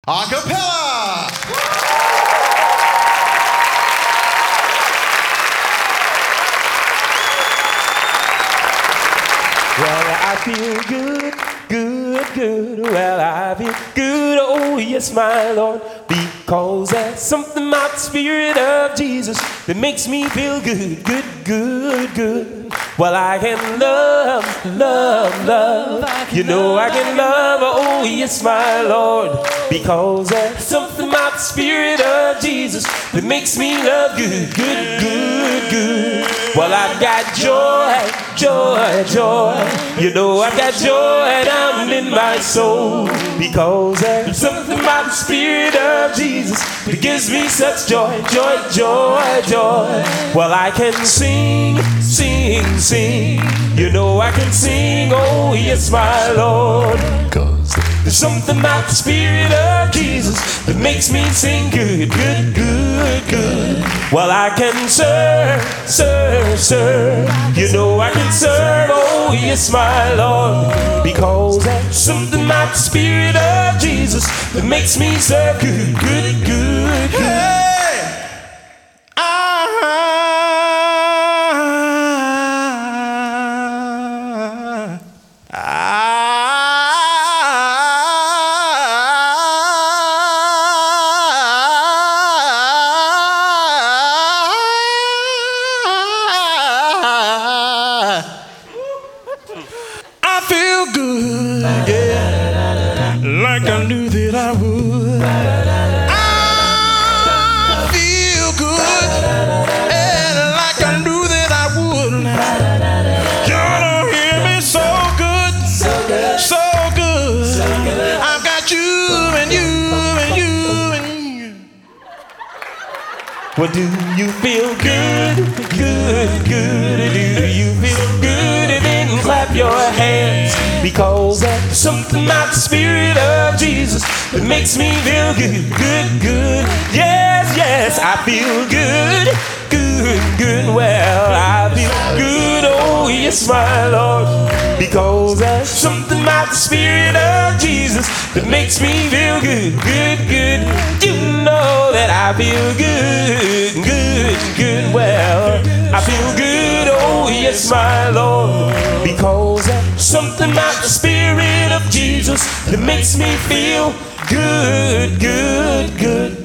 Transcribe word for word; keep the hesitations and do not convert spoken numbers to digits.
Acapella! Well, I feel good, good, good. Well, I feel good, oh yes, my Lord, because there's something about the Spirit of Jesus that makes me feel good, good, good, good. Well, I can love, love, love. You know I can love, oh yes, my Lord, because there's something about the Spirit of Jesus that makes me love good, good, good, good. Well, I've got joy, joy, joy. You know I've got joy down in my soul, because there's something about the Spirit of Jesus that gives me such joy, joy, joy, joy. Well, I can sing, sing, sing. You know I can sing, oh yes, my Lord, because there's something about the Spirit of Jesus that makes me sing good, good, good, good. Well, I can serve, serve, serve. You know I can serve, oh yes, my Lord, because there's something about the Spirit of Jesus that makes me serve good, good, good, good. Hey! I feel good, yeah, like I knew that I would. I feel good, and like I knew that I would. You don't hear me so good, so good. I've got you and you and you and you. Well, do you feel good, good, good? Do you feel good? And then clap your hands, because there's something about the Spirit of Jesus that makes me feel good, good, good. Yes, yes, I feel good, good, good. Well, I feel good, oh yes, my Lord, because there's something about the Spirit of Jesus that makes me feel good, good, good. You know that I feel good, good, good. Well, I feel good, oh yes, my Lord, because there's something about the Spirit of Jesus that makes me feel good, good, good.